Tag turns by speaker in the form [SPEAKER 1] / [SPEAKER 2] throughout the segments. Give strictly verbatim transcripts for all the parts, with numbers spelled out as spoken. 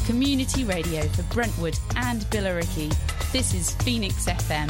[SPEAKER 1] community radio for Brentwood and Billericay. This is Phoenix F M.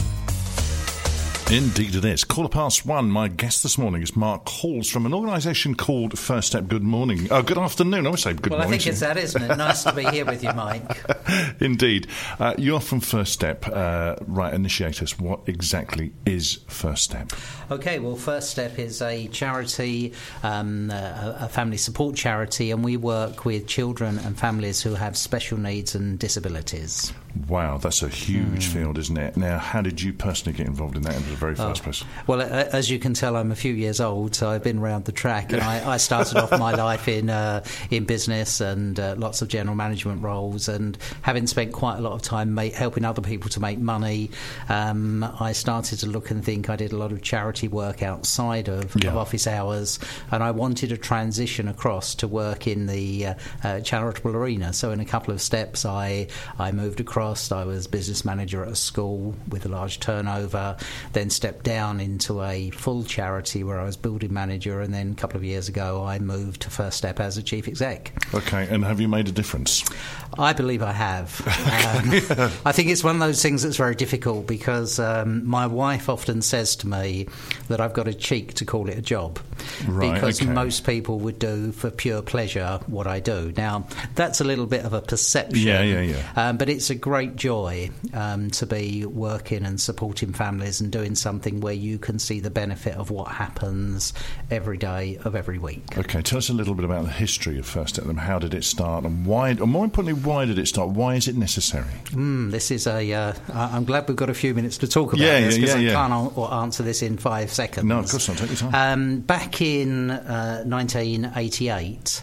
[SPEAKER 2] Indeed it is. Quarter past one. My guest this morning is Mark Halls from an organisation called First Step. Good morning. Oh, good afternoon. I would say good
[SPEAKER 3] well,
[SPEAKER 2] morning.
[SPEAKER 3] Well, I think it's that, isn't it? Nice to be here with you, Mike.
[SPEAKER 2] Indeed. Uh, you're from First Step. Uh, right, initiate us. What exactly is First Step?
[SPEAKER 3] OK, well, First Step is a charity, um, a, a family support charity, and we work with children and families who have special needs and disabilities.
[SPEAKER 2] Wow, that's a huge mm. field, isn't it? Now, how did you personally get involved in that in the very first oh. place?
[SPEAKER 3] Well, uh, as you can tell, I'm a few years old, so I've been round the track, and I, I started off my life in uh, in business and uh, lots of general management roles, and having spent quite a lot of time ma- helping other people to make money, um, I started to look and think. I did a lot of charity work outside of, yeah. of office hours, and I wanted to transition across to work in the uh, uh, charitable arena. So in a couple of steps, I, I moved across. I was business manager at a school with a large turnover, then stepped down into a full charity where I was building manager, and then a couple of years ago I moved to First Step as a chief exec.
[SPEAKER 2] Okay, and have you made a difference?
[SPEAKER 3] I believe I have. Um, I think it's one of those things that's very difficult because um, my wife often says to me that I've got a cheek to call it a job,
[SPEAKER 2] right,
[SPEAKER 3] because
[SPEAKER 2] okay.
[SPEAKER 3] most people would do for pure pleasure what I do. Now, that's a little bit of a perception,
[SPEAKER 2] yeah, yeah, yeah.
[SPEAKER 3] Um, but it's a great joy um, to be working and supporting families and doing something where you can see the benefit of what happens every day of every week.
[SPEAKER 2] Okay, tell us a little bit about the history of First Step and how did it start, and why, or more importantly, why did it start? Why is it necessary?
[SPEAKER 3] Mm, this is a. Uh, I'm glad we've got a few minutes to talk about
[SPEAKER 2] yeah,
[SPEAKER 3] this because
[SPEAKER 2] yeah, yeah,
[SPEAKER 3] I
[SPEAKER 2] yeah.
[SPEAKER 3] can't a- answer this in five seconds.
[SPEAKER 2] No, of course not. Take your time.
[SPEAKER 3] Um, back in uh, nineteen eighty-eight.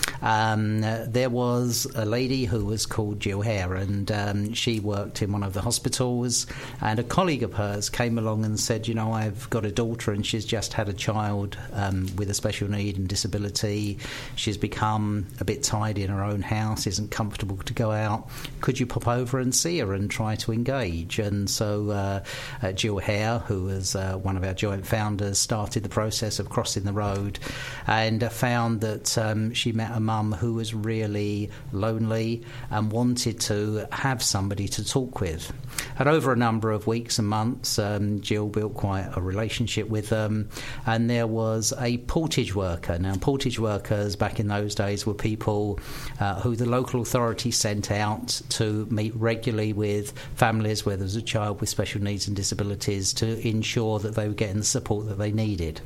[SPEAKER 3] Um, uh, there was a lady who was called Jill Hare, and um, she worked in one of the hospitals, and a colleague of hers came along and said, you know, I've got a daughter and she's just had a child um, with a special need and disability. She's become a bit tied in her own house, isn't comfortable to go out. Could you pop over and see her and try to engage? And so uh, uh, Jill Hare, who was uh, one of our joint founders, started the process of crossing the road, and uh, found that um, she met a mum who was really lonely and wanted to have somebody to talk with. And over a number of weeks and months, um, Jill built quite a relationship with them, and there was a portage worker. Now, portage workers back in those days were people uh, who the local authority sent out to meet regularly with families where there was a child with special needs and disabilities to ensure that they were getting the support that they needed.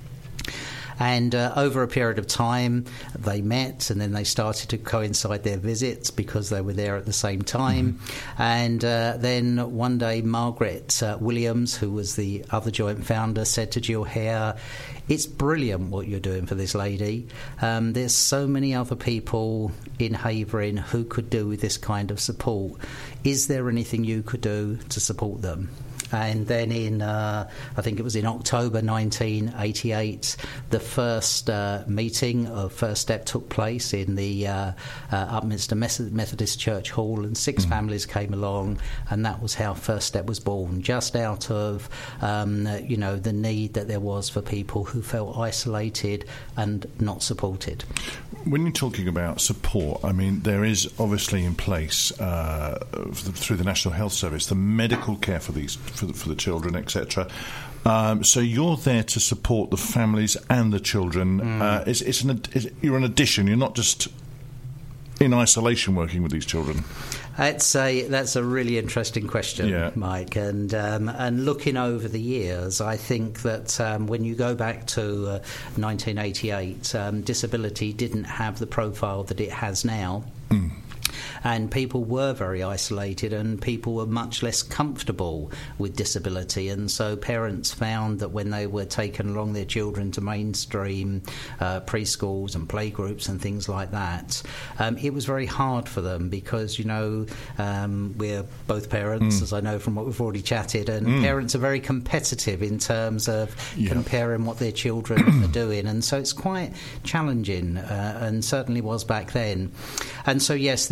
[SPEAKER 3] And uh, over a period of time, they met, and then they started to coincide their visits because they were there at the same time. Mm-hmm. And uh, then one day, Margaret uh, Williams, who was the other joint founder, said to Jill Hare, it's brilliant what you're doing for this lady. Um, there's so many other people in Havering who could do with this kind of support. Is there anything you could do to support them? And then in, uh, I think it was in October nineteen eighty-eight, the first uh, meeting of First Step took place in the uh, uh, Upminster Methodist Church Hall, and six mm. families came along, and that was how First Step was born, just out of, um, you know, the need that there was for people who felt isolated and not supported.
[SPEAKER 2] When you're talking about support, I mean, there is obviously in place uh, through the National Health Service the medical care for these for the, for the children, et cetera. Um, so you're there to support the families and the children. Mm. Uh, it's, it's an, it's, you're an addition. You're not just in isolation working with these children.
[SPEAKER 3] That's a that's a really interesting question,
[SPEAKER 2] yeah.
[SPEAKER 3] Mike. And um, and looking over the years, I think that um, when you go back to uh, nineteen eighty-eight, um, disability didn't have the profile that it has now. Mm. And people were very isolated, and people were much less comfortable with disability. And so parents found that when they were taking along their children to mainstream uh, preschools and playgroups and things like that, um, it was very hard for them because, you know, um, we're both parents, mm. as I know from what we've already chatted, and mm. parents are very competitive in terms of yeah. comparing what their children are doing. And so it's quite challenging, uh, and certainly was back then. And so, yes, there, there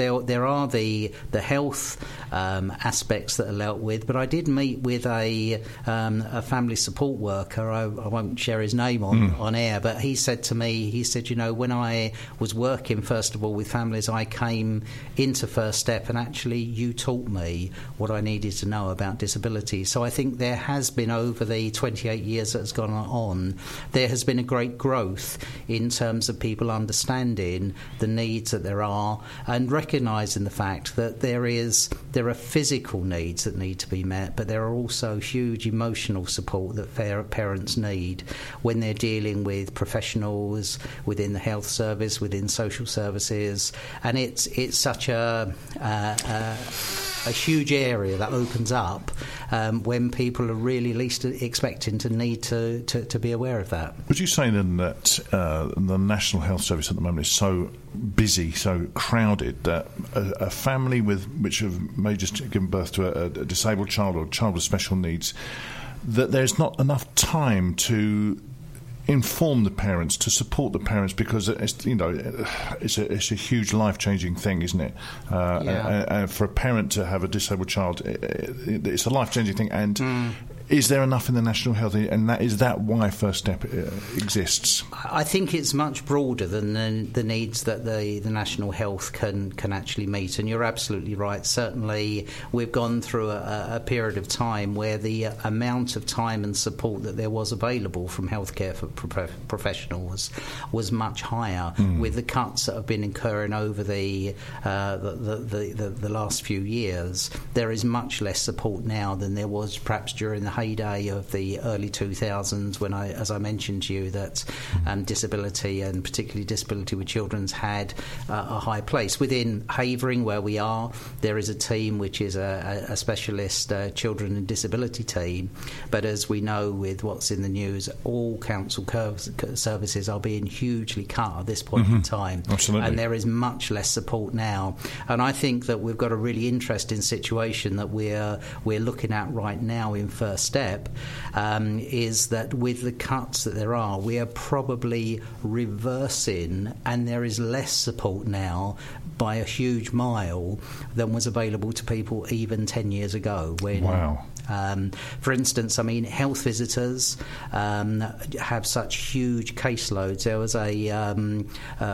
[SPEAKER 3] there are the the health um, aspects that are dealt with, but I did meet with a um, a family support worker. I, I won't share his name on, mm. on air, but he said to me, he said, you know, when I was working first of all with families, I came into First Step, and actually you taught me what I needed to know about disability. So I think there has been, over the twenty-eight years that has gone on, there has been a great growth in terms of people understanding the needs that there are and recognising the fact that there is there are physical needs that need to be met, but there are also huge emotional support that parents need when they're dealing with professionals within the health service, within social services, and it's it's such a uh, uh, a huge area that opens up um, when people are really least expecting to need to, to, to be aware of that.
[SPEAKER 2] Would you say then that uh, the National Health Service at the moment is so busy, so crowded, that a, a family with which have may just given birth to a, a disabled child or a child with special needs, that there's not enough time to inform the parents, to support the parents, because it's, you know, it's a, it's a huge life-changing thing, isn't it? Uh,
[SPEAKER 3] yeah.
[SPEAKER 2] and, and for a parent to have a disabled child, it, it's a life-changing thing. And mm. is there enough in the National Health, and that, is that why First Step uh, exists?
[SPEAKER 3] I think it's much broader than the, the needs that the, the National Health can, can actually meet, and you're absolutely right. Certainly we've gone through a, a period of time where the amount of time and support that there was available from healthcare for pro- professionals was much higher. Mm. With the cuts that have been occurring over the, uh, the, the, the, the last few years, there is much less support now than there was perhaps during the heyday of the early two thousands, when I, as I mentioned to you, that um, disability, and particularly disability with children's, had uh, a high place. Within Havering, where we are, there is a team which is a, a specialist uh, children and disability team, but as we know with what's in the news, all council services are being hugely cut at this point mm-hmm. in time.
[SPEAKER 2] Absolutely.
[SPEAKER 3] And there is much less support now, and I think that we've got a really interesting situation that we're we're looking at right now in First Step, um, is that with the cuts that there are, we are probably reversing, and there is less support now by a huge mile than was available to people even ten years ago. When,
[SPEAKER 2] wow.
[SPEAKER 3] Um, for instance, I mean, health visitors um, have such huge caseloads. There was a, um,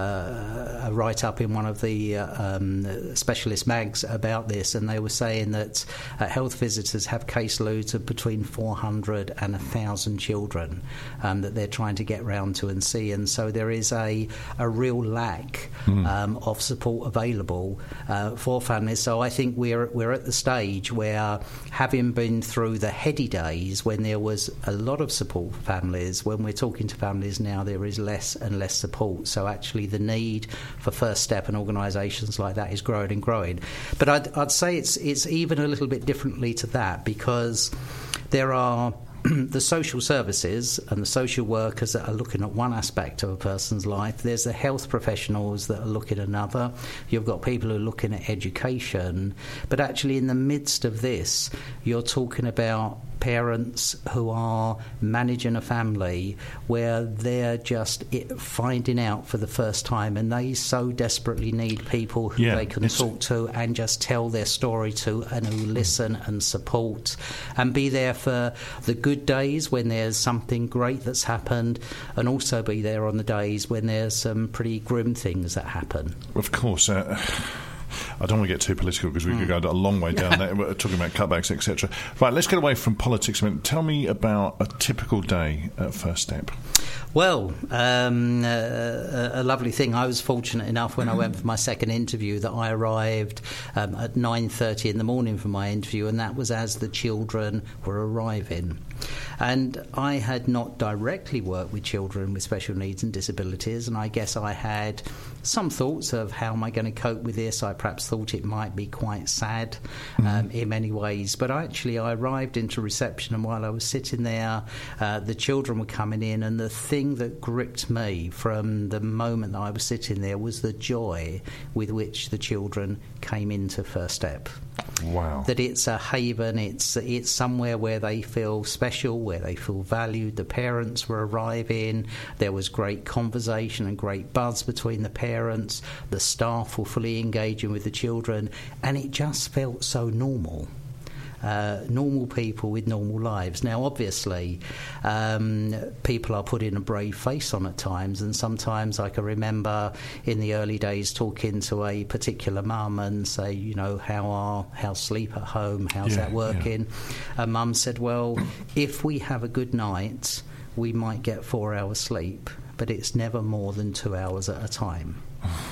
[SPEAKER 3] uh, a write-up in one of the uh, um, specialist mags about this, and they were saying that uh, health visitors have caseloads of between four hundred and one thousand children um, that they're trying to get round to and see, and so there is a, a real lack mm. um, of support available uh, for families. So I think we're, we're at the stage where, having been through the heady days when there was a lot of support for families, when we're talking to families now, there is less and less support. So actually the need for First Step and organisations like that is growing and growing. But I'd, I'd say it's it's even a little bit differently to that, because there are the social services and the social workers that are looking at one aspect of a person's life. There's the health professionals that are looking at another. You've got people who are looking at education. But actually in the midst of this, you're talking about parents who are managing a family where they're just finding out for the first time, and they so desperately need people who yeah, they can talk to and just tell their story to, and who listen and support and be there for the good days when there's something great that's happened, and also be there on the days when there's some pretty grim things that happen.
[SPEAKER 2] Of course. Uh... I don't want to get too political, because we mm. could go a long way down there, talking about cutbacks, et cetera. Right, let's get away from politics a minute. Tell me about a typical day at First Step.
[SPEAKER 3] Well, um, uh, a lovely thing. I was fortunate enough when I went for my second interview that I arrived um, at nine thirty in the morning for my interview, and that was as the children were arriving. And I had not directly worked with children with special needs and disabilities, and I guess I had some thoughts of how am I going to cope with this. I perhaps thought it might be quite sad um, mm-hmm. in many ways, but actually I arrived into reception, and while I was sitting there, uh, the children were coming in, and the thing that gripped me from the moment that I was sitting there was the joy with which the children came into First Step.
[SPEAKER 2] Wow.
[SPEAKER 3] That it's a haven, it's it's somewhere where they feel special, where they feel valued. The parents were arriving, there was great conversation and great buzz between the parents parents, the staff were fully engaging with the children, and it just felt so normal. Uh, normal people with normal lives. Now, obviously, um, people are putting a brave face on at times, and sometimes I can remember in the early days talking to a particular mum and say, you know, how are how's sleep at home? How's
[SPEAKER 2] yeah,
[SPEAKER 3] that working?
[SPEAKER 2] Yeah.
[SPEAKER 3] And mum said, well, if we have a good night, we might get four hours sleep, but it's never more than two hours at a time.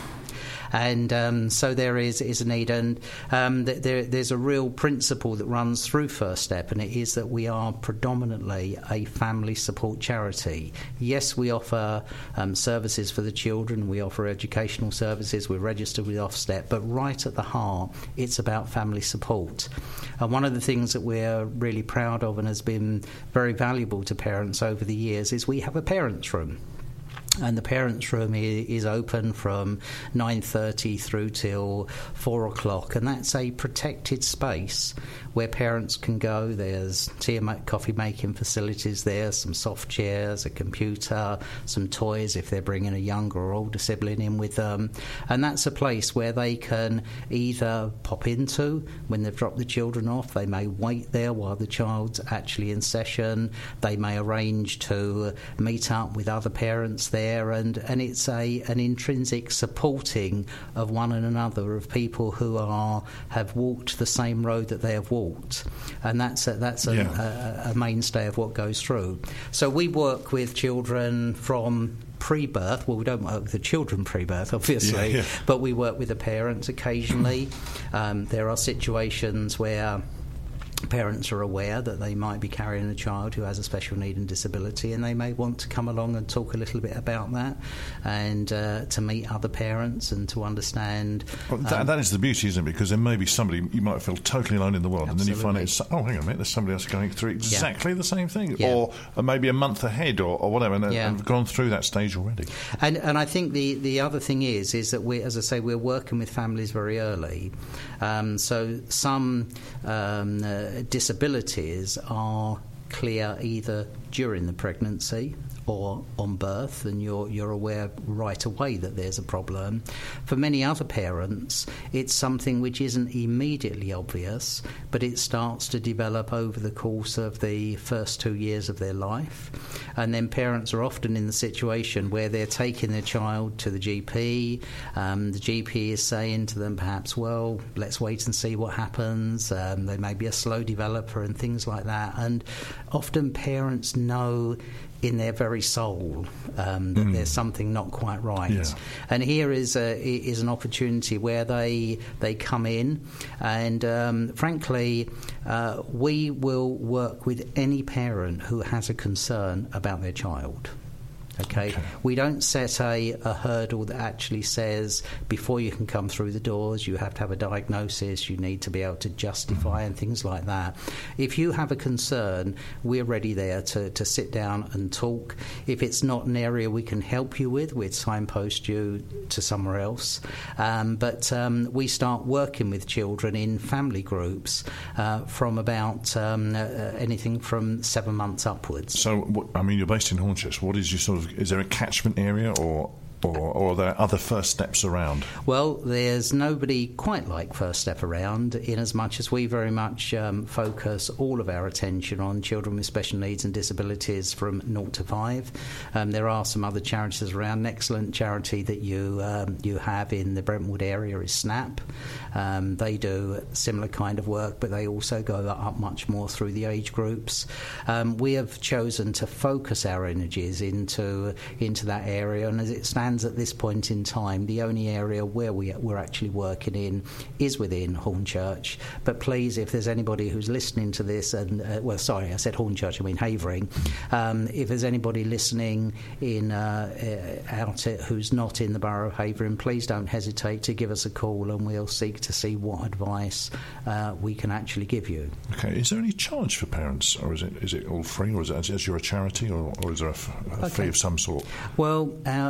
[SPEAKER 3] And um, so there is, is a need, and um, th- there, there's a real principle that runs through First Step, and it is that we are predominantly a family support charity. Yes, we offer um, services for the children, we offer educational services, we're registered with Ofsted, but right at the heart, it's about family support. And one of the things that we're really proud of and has been very valuable to parents over the years is we have a parents' room. And the parents' room is open from nine thirty through till four o'clock, and that's a protected space where parents can go. There's tea and coffee making facilities there, some soft chairs, a computer, some toys if they're bringing a younger or older sibling in with them. And that's a place where they can either pop into when they've dropped the children off. They may wait there while the child's actually in session. They may arrange to meet up with other parents there. And, and it's a an intrinsic supporting of one and another, of people who are have walked the same road that they have walked, and that's a, that's a, yeah. a, a mainstay of what goes through. So we work with children from pre-birth. Well, we don't work with the children pre-birth, obviously, yeah, yeah. but we work with the parents occasionally. Um, there are situations where parents are aware that they might be carrying a child who has a special need and disability, and they may want to come along and talk a little bit about that, and uh, to meet other parents and to understand.
[SPEAKER 2] Well, that, um, that is the beauty, isn't it? Because there may be somebody, you might feel totally alone in the world, absolutely. And then you find it's, oh, hang on a minute, there's somebody else going through exactly yeah. the same thing, yeah. or, or maybe a month ahead, or, or whatever, and yeah. have gone through that stage already.
[SPEAKER 3] And and I think the, the other thing is is that we, as I say, we're working with families very early. Um, so some um, uh, disabilities are clear either during the pregnancy or on birth, and you're you're aware right away that there's a problem. For many other parents, it's something which isn't immediately obvious, but it starts to develop over the course of the first two years of their life. And then parents are often in the situation where they're taking their child to the G P. Um, the G P is saying to them, perhaps, well, let's wait and see what happens. Um, they may be a slow developer and things like that. And often parents know in their very soul um, that mm. there's something not quite right. Yeah. And here is a, is an opportunity where they they come in, and um, frankly, uh, we will work with any parent who has a concern about their child. Okay? okay, we don't set a, a hurdle that actually says before you can come through the doors you have to have a diagnosis, you need to be able to justify and things like that. If you have a concern, we're ready there to, to sit down and talk. If it's not an area we can help you with, we'd signpost you to somewhere else. Um, but um, we start working with children in family groups uh, from about um, uh, anything from seven months upwards.
[SPEAKER 2] So, I mean, you're based in Hornchurch. What is your sort of Is there a catchment area, or, or or are there other First Steps around?
[SPEAKER 3] Well, there's nobody quite like First Step around, in as much as we very much um, focus all of our attention on children with special needs and disabilities from naught to five. Um, there are some other charities around. An excellent charity that you um, you have in the Brentwood area is SNAP. Um, they do similar kind of work, but they also go up much more through the age groups. Um, we have chosen to focus our energies into into that area, and as it stands at this point in time, the only area where we, we're actually working in is within Hornchurch. But please, if there's anybody who's listening to this, and uh, well, sorry, I said Hornchurch, I mean Havering. Um, if there's anybody listening in uh, uh, out it who's not in the borough of Havering, please don't hesitate to give us a call, and we'll seek to see what advice uh, we can actually give you.
[SPEAKER 2] Okay, is there any charge for parents, or is it is it all free, or is it as, as you're a charity, or, or is there a, f- a okay. fee of some sort?
[SPEAKER 3] Well, uh,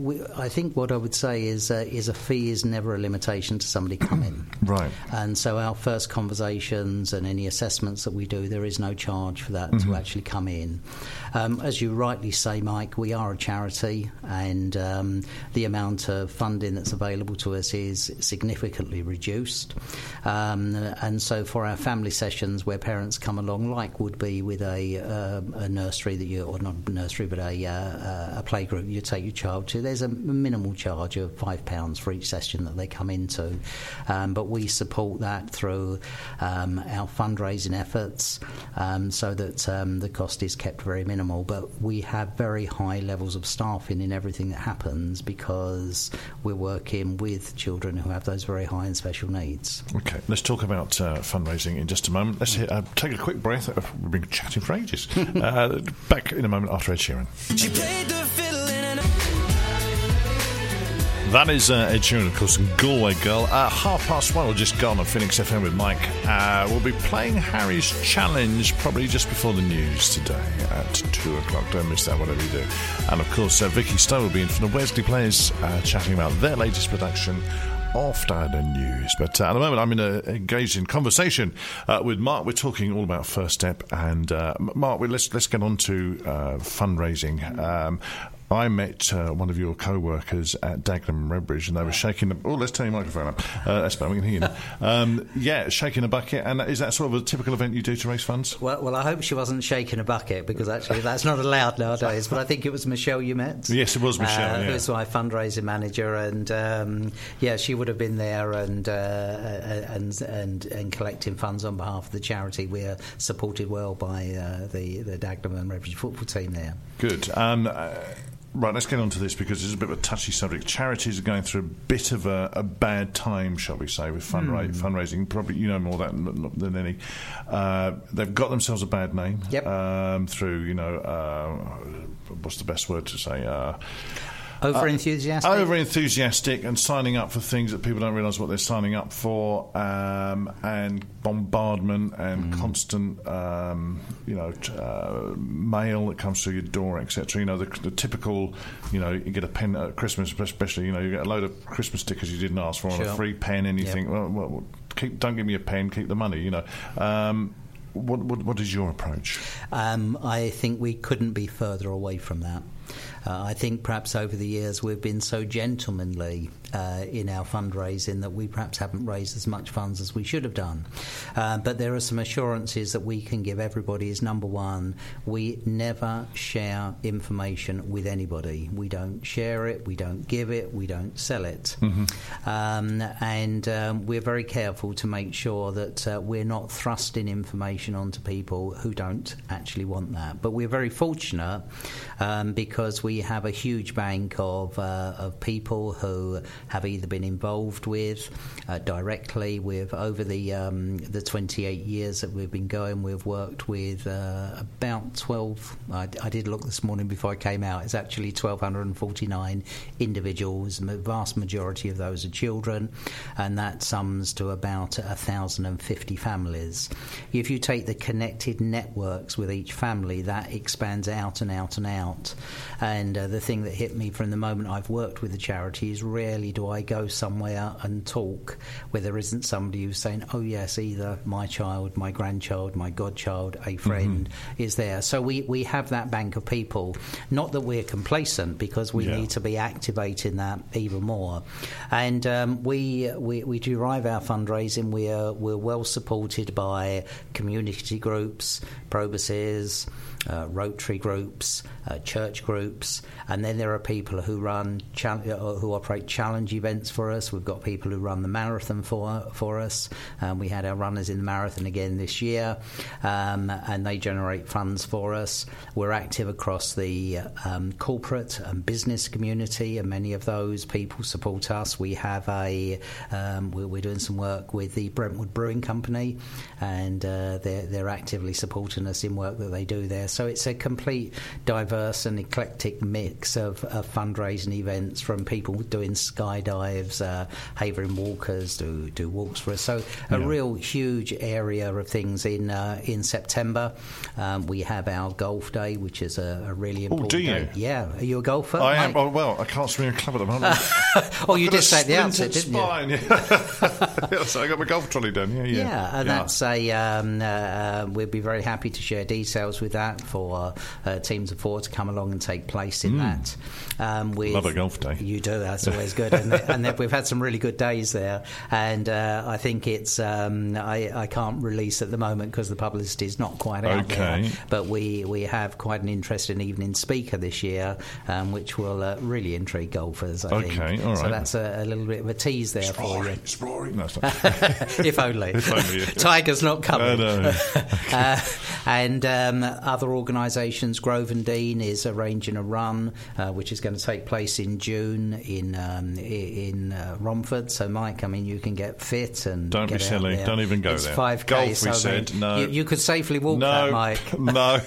[SPEAKER 3] we, I think what I would say is uh, is a fee is never a limitation to somebody coming.
[SPEAKER 2] Right.
[SPEAKER 3] And so our first conversations and any assessments that we do, there is no charge for that mm-hmm. to actually come in. Um, as you rightly say, Mike, we are a charity, and um, the amount of funding that's available to us is significantly reduced. Um, and so for our family sessions where parents come along, like would be with a, uh, a nursery that you, or not a nursery, but a, uh, a playgroup you take your child to, there's a minimal charge of five pounds for each session that they come into. Um, but we support that through um, our fundraising efforts um, so that um, the cost is kept very minimal. But we have very high levels of staffing in everything that happens because we're working with children who have those very high and special needs.
[SPEAKER 2] Okay, let's talk about uh, fundraising in just a moment. Let's uh, take a quick breath. We've been chatting for ages. uh, back in a moment after Ed Sheeran. She played the fiddle in an... That is uh, Ed Sheeran, of course, and Galway Girl. Uh, half past one, or just gone on Phoenix F M with Mike. Uh, we'll be playing Harry's Challenge probably just before the news today at two o'clock. Don't miss that, whatever you do. And, of course, uh, Vicky Stowe will be in from the Wesley Players uh, chatting about their latest production, After the News. But uh, at the moment, I'm in a, engaged in conversation uh, with Mark. We're talking all about First Step. And, uh, Mark, we, let's, let's get on to uh, fundraising. Um, I met uh, one of your co-workers at Dagenham and Redbridge, and they were shaking the... Oh, let's turn your microphone up. Uh, that's better, we can hear you now. Um, yeah, shaking a bucket. And is that sort of a typical event you do to raise funds?
[SPEAKER 3] Well, well, I hope she wasn't shaking a bucket, because actually that's not allowed nowadays. But I think it was Michelle you met.
[SPEAKER 2] Yes, it was Michelle, uh,
[SPEAKER 3] yeah.
[SPEAKER 2] Who's
[SPEAKER 3] my fundraising manager, and um, yeah, she would have been there and, uh, and and and collecting funds on behalf of the charity. We're supported well by uh, the, the Dagenham and Redbridge football team there.
[SPEAKER 2] Good. Um, uh, Right, let's get on to this because it's a bit of a touchy subject. Charities are going through a bit of a, a bad time, shall we say, with fundra- mm. fundraising. Probably you know more that than, than any. Uh, they've got themselves a bad name
[SPEAKER 3] yep.
[SPEAKER 2] um, through, you know, uh, what's the best word to say? Uh,
[SPEAKER 3] Over enthusiastic,
[SPEAKER 2] uh, over enthusiastic, and signing up for things that people don't realise what they're signing up for, um, and bombardment and mm. constant, um, you know, t- uh, mail that comes through your door, et cetera. You know, the, the typical, you know, you get a pen at Christmas, especially, you know, you get a load of Christmas stickers you didn't ask for, sure. or a free pen, and you yep. think, well, well, keep, don't give me a pen, keep the money, you know. Um, what, what, what is your approach?
[SPEAKER 3] Um, I think we couldn't be further away from that. Uh, I think perhaps over the years we've been so gentlemanly uh, in our fundraising that we perhaps haven't raised as much funds as we should have done. Uh, but there are some assurances that we can give everybody. Is number one, we never share information with anybody. We don't share it, we don't give it, we don't sell it. Mm-hmm. Um, and um, we're very careful to make sure that uh, we're not thrusting information onto people who don't actually want that. But we're very fortunate um, because we have a huge bank of uh, of people who have either been involved with uh, directly with over the um, the twenty-eight years that we've been going. We've worked with uh, about twelve. I, I did look this morning before I came out. It's actually twelve forty-nine individuals. The vast majority of those are children, and that sums to about one thousand fifty families. If you take the connected networks with each family, that expands out and out and out. And uh, the thing that hit me from the moment I've worked with the charity is rarely do I go somewhere and talk where there isn't somebody who's saying, oh yes, either my child, my grandchild, my godchild, a friend mm-hmm. is there. So we, we have that bank of people. Not that we're complacent, because we yeah. need to be activating that even more. And um, we, we we derive our fundraising. We are, we're well supported by community groups, Probuses, Uh, Rotary groups, uh, church groups, and then there are people who run chal- who operate challenge events for us. We've got people who run the marathon for for us. Um, we had our runners in the marathon again this year, um, and they generate funds for us. We're active across the um, corporate and business community, and many of those people support us. We have a um, we're, we're doing some work with the Brentwood Brewing Company, and uh, they're they're actively supporting us in work that they do there. So it's a complete, diverse and eclectic mix of, of fundraising events, from people doing skydives, uh, Havering Walkers do do walks for us. So a
[SPEAKER 2] yeah.
[SPEAKER 3] real huge area of things in uh, in September. Um, we have our golf day, which is a, a really important
[SPEAKER 2] Oh, do you?
[SPEAKER 3] day. Yeah. Are you a golfer?
[SPEAKER 2] I am.
[SPEAKER 3] Mike?
[SPEAKER 2] Oh, well, I can't swing a club at the moment.
[SPEAKER 3] Oh, you
[SPEAKER 2] I've got
[SPEAKER 3] did say at the
[SPEAKER 2] a
[SPEAKER 3] outset,
[SPEAKER 2] splintered
[SPEAKER 3] didn't you?
[SPEAKER 2] spine. Yeah, so I got my golf trolley done. Yeah, yeah.
[SPEAKER 3] Yeah, and
[SPEAKER 2] yeah.
[SPEAKER 3] that's a. Um, uh, we'd be very happy to share details with that for uh, teams of four to come along and take place in mm. that. Um, with,
[SPEAKER 2] Love a golf day.
[SPEAKER 3] You do. That's always good, and, and we've had some really good days there. And uh, I think it's. Um, I, I can't release at the moment because the publicity is not quite out
[SPEAKER 2] okay.
[SPEAKER 3] there. But we we have quite an interesting evening speaker this year, um, which will uh, really intrigue golfers. I
[SPEAKER 2] okay,
[SPEAKER 3] think.
[SPEAKER 2] all right.
[SPEAKER 3] So that's a, a little bit of a tease there
[SPEAKER 2] it's
[SPEAKER 3] for
[SPEAKER 2] roaring,
[SPEAKER 3] you.
[SPEAKER 2] It's roaring. No, it's not.
[SPEAKER 3] If only.
[SPEAKER 2] If only. Yeah.
[SPEAKER 3] Tiger's not coming.
[SPEAKER 2] No, no.
[SPEAKER 3] uh, and um, other organisations, Grove and Dean is arranging a run, uh, which is going to take place in June in um, in uh, Romford. So, Mike, I mean, you can get fit and
[SPEAKER 2] don't
[SPEAKER 3] get
[SPEAKER 2] be
[SPEAKER 3] out
[SPEAKER 2] silly.
[SPEAKER 3] there.
[SPEAKER 2] Don't even go
[SPEAKER 3] it's
[SPEAKER 2] there.
[SPEAKER 3] five K.
[SPEAKER 2] Golf,
[SPEAKER 3] so
[SPEAKER 2] we said.
[SPEAKER 3] mean,
[SPEAKER 2] no.
[SPEAKER 3] You, you could safely walk
[SPEAKER 2] no,
[SPEAKER 3] that, Mike.
[SPEAKER 2] No.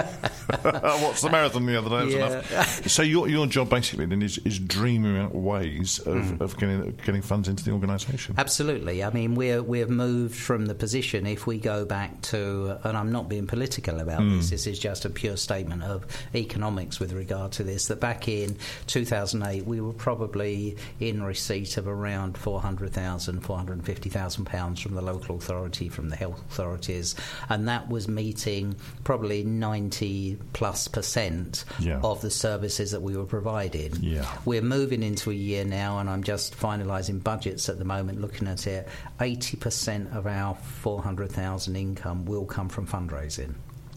[SPEAKER 2] I watched the marathon the other day. It was
[SPEAKER 3] Yeah.
[SPEAKER 2] enough. So your your job basically then is, is dreaming out ways of, mm. of getting getting funds into the organisation.
[SPEAKER 3] Absolutely. I mean, we're we've moved from the position. If we go back to, and I'm not being political about mm. this. This is just a pure statement of economics with regard to this. That back in two thousand eight, we were probably in receipt of around four hundred thousand, four hundred fifty thousand pounds from the local authority, from the health authorities, and that was meeting probably ninety plus percent
[SPEAKER 2] yeah.
[SPEAKER 3] of the services that we were providing.
[SPEAKER 2] Yeah.
[SPEAKER 3] We're moving into a year now, and I'm just finalising budgets at the moment, looking at it. eighty percent of our four hundred thousand income will come from fundraising.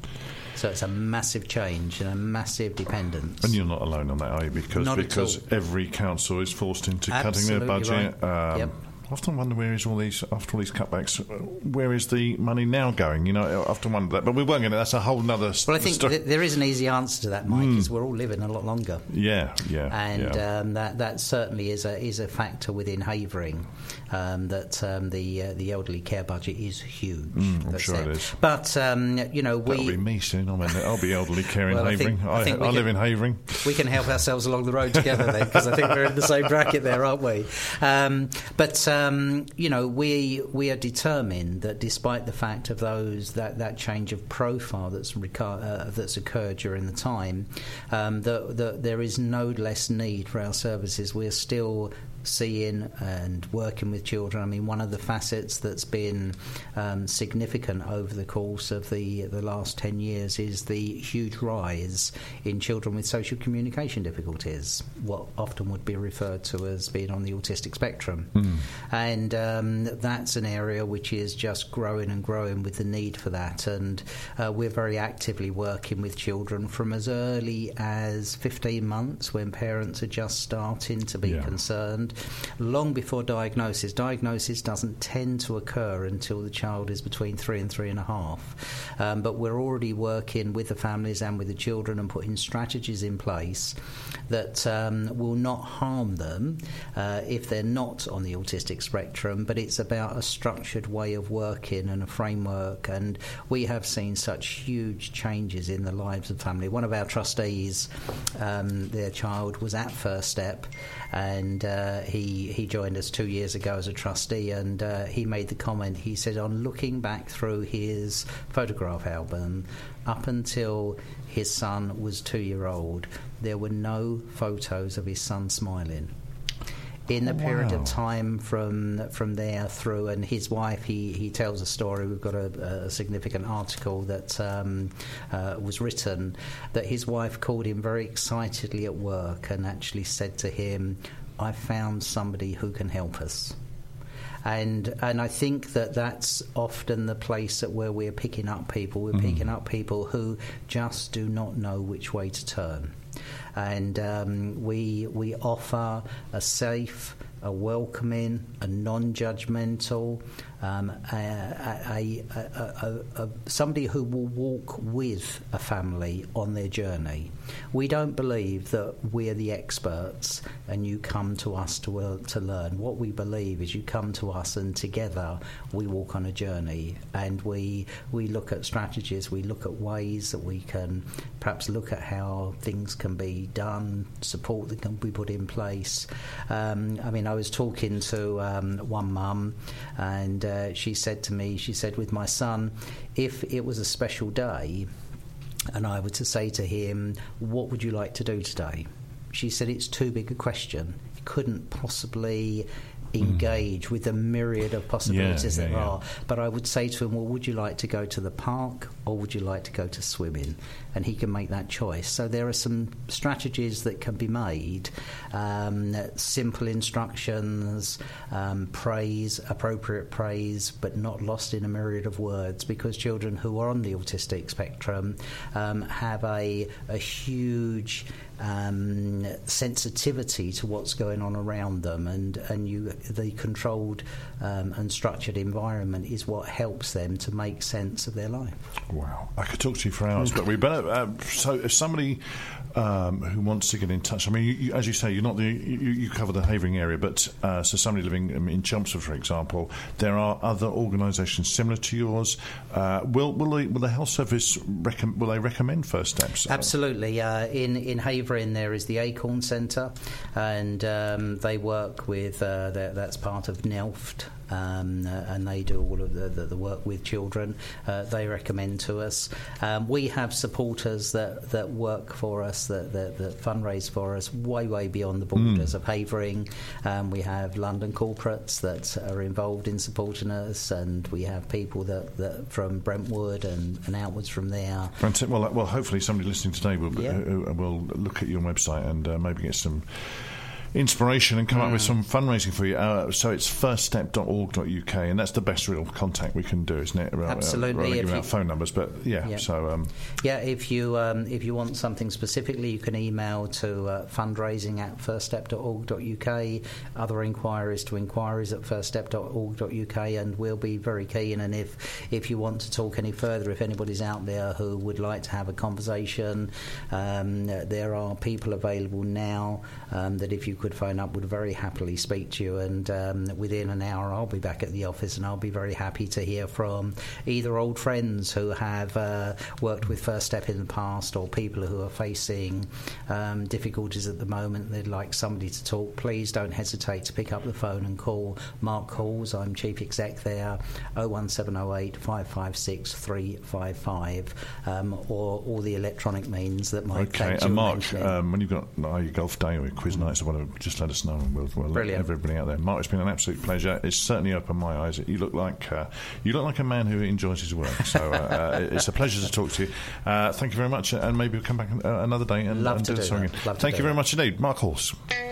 [SPEAKER 3] So it's a massive change and a massive dependence.
[SPEAKER 2] And you're not alone on that, are you? Because
[SPEAKER 3] not
[SPEAKER 2] because every council is forced into
[SPEAKER 3] Absolutely
[SPEAKER 2] cutting their budget.
[SPEAKER 3] Right.
[SPEAKER 2] Um,
[SPEAKER 3] yep.
[SPEAKER 2] I often wonder where is all these after all these cutbacks. Where is the money now going? You know, I often wonder that. But we weren't going to. That's a whole nother.
[SPEAKER 3] Well, I think
[SPEAKER 2] story.
[SPEAKER 3] th- there is an easy answer to that, Mike. Is mm. we're all living a lot longer.
[SPEAKER 2] Yeah, yeah,
[SPEAKER 3] and
[SPEAKER 2] yeah.
[SPEAKER 3] Um, that that certainly is a is a factor within Havering. Um, that um, the uh, the elderly care budget is huge.
[SPEAKER 2] Mm, I'm
[SPEAKER 3] That's
[SPEAKER 2] sure
[SPEAKER 3] it.
[SPEAKER 2] it is.
[SPEAKER 3] But um, you know, we.
[SPEAKER 2] That'll be me soon. I'll, I'll be elderly care in
[SPEAKER 3] well,
[SPEAKER 2] Havering. I, think, I, I, I live in Havering.
[SPEAKER 3] We can help ourselves along the road together then, because I think we're in the same bracket there, aren't we? Um, but um, you know, we. We are determined that despite the fact of those that, that change of profile that's reca- uh, that's occurred during the time, um, that, that there is no less need for our services. We're still seeing and working with children. I mean, one of the facets that's been um, significant over the course of the the last ten years is the huge rise in children with social communication difficulties, what often would be referred to as being on the autistic spectrum. Mm. And um, that's an area which is just growing and growing with the need for that. And uh, we're very actively working with children from as early as fifteen months, when parents are just starting to be yeah. concerned, long before diagnosis. Diagnosis doesn't tend to occur until the child is between three and three and a half. Um, but we're already working with the families and with the children and putting strategies in place that um, will not harm them uh, if they're not on the autistic spectrum, but it's about a structured way of working and a framework. And we have seen such huge changes in the lives of family. One of our trustees, um, their child was at First Step, and uh, he he joined us two years ago as a trustee, and uh, he made the comment, he said, on looking back through his photograph album, up until his son was two-year-old, there were no photos of his son smiling. In the period
[SPEAKER 2] wow.
[SPEAKER 3] of time from from there through, and his wife, he, he tells a story. We've got a, a significant article that um, uh, was written, that his wife called him very excitedly at work and actually said to him, "I found somebody who can help us." And and I think that that's often the place that where we're picking up people. We're mm. picking up people who just do not know which way to turn. And um, we we offer a safe, a welcoming, a non-judgmental, um, a, a, a, a, a, somebody who will walk with a family on their journey. We don't believe that we're the experts and you come to us to uh, to learn. What we believe is you come to us and together we walk on a journey, and we we look at strategies, we look at ways that we can perhaps look at how things can be done, support that can be put in place. Um, I mean, I was talking to um, one mum, and uh, she said to me, she said, with my son, if it was a special day and I were to say to him, what would you like to do today? She said, it's too big a question. You couldn't possibly engage mm. with the myriad of possibilities yeah, yeah, there yeah. are. But I would say to him, well, would you like to go to the park or would you like to go to swimming? And he can make that choice. So there are some strategies that can be made, um, simple instructions, um, praise, appropriate praise, but not lost in a myriad of words, because children who are on the autistic spectrum um, have a, a huge um, sensitivity to what's going on around them, and, and you, the controlled um, and structured environment is what helps them to make sense of their life.
[SPEAKER 2] Wow. I could talk to you for hours, but we better... Uh, so if somebody um, who wants to get in touch, I mean, you, you, as you say, you're not the you, you cover the Havering area, but uh, so somebody living in Chelmsford, for example, there are other organisations similar to yours. Uh, will will the, will the health service rec- will they recommend First Steps?
[SPEAKER 3] Absolutely. Uh, in in Havering there is the Acorn Centre, and um, they work with uh, that's part of NELFT. Um, uh, and they do all of the, the, the work with children. Uh, they recommend to us. Um, we have supporters that, that work for us, that, that, that fundraise for us way, way beyond the borders mm. of Havering. Um, we have London corporates that are involved in supporting us, and we have people that, that from Brentwood and, and outwards from there.
[SPEAKER 2] Well, well, hopefully somebody listening today will,
[SPEAKER 3] yeah.
[SPEAKER 2] uh, will look at your website and uh, maybe get some inspiration and come mm. up with some fundraising for you. Uh, so it's first step dot org dot U K, and that's the best real contact we can do, isn't it?
[SPEAKER 3] Absolutely.
[SPEAKER 2] Rather than giving out phone numbers, but yeah.
[SPEAKER 3] yeah.
[SPEAKER 2] So um,
[SPEAKER 3] yeah, if you um, if you want something specifically, you can email to uh, fundraising at first step dot org dot U K. Other inquiries to inquiries at first step dot org dot U K, and we'll be very keen. And if if you want to talk any further, if anybody's out there who would like to have a conversation, um, there are people available now um, that if you could phone up would very happily speak to you, and um, within an hour I'll be back at the office, and I'll be very happy to hear from either old friends who have uh, worked with First Step in the past, or people who are facing um, difficulties at the moment. They'd like somebody to talk. Please don't hesitate to pick up the phone and call Mark Halls. I'm Chief Exec there. oh one seven oh eight, five five six, three five five, um, or all the electronic means that might
[SPEAKER 2] okay.
[SPEAKER 3] take
[SPEAKER 2] And Mark, um, when you've got uh, your golf day or your quiz nights or whatever, just let us know, and we'll, we'll let everybody out there. Mark, it's been an absolute pleasure. It's certainly opened my eyes. You look like uh, you look like a man who enjoys his work. So uh, uh, it's a pleasure to talk to you. Uh, thank you very much, and maybe we'll come back uh, another day and,
[SPEAKER 3] Love
[SPEAKER 2] and
[SPEAKER 3] to
[SPEAKER 2] do
[SPEAKER 3] do
[SPEAKER 2] something.
[SPEAKER 3] Love
[SPEAKER 2] Thank
[SPEAKER 3] to
[SPEAKER 2] you
[SPEAKER 3] do
[SPEAKER 2] very
[SPEAKER 3] that.
[SPEAKER 2] much indeed, Mark Halls.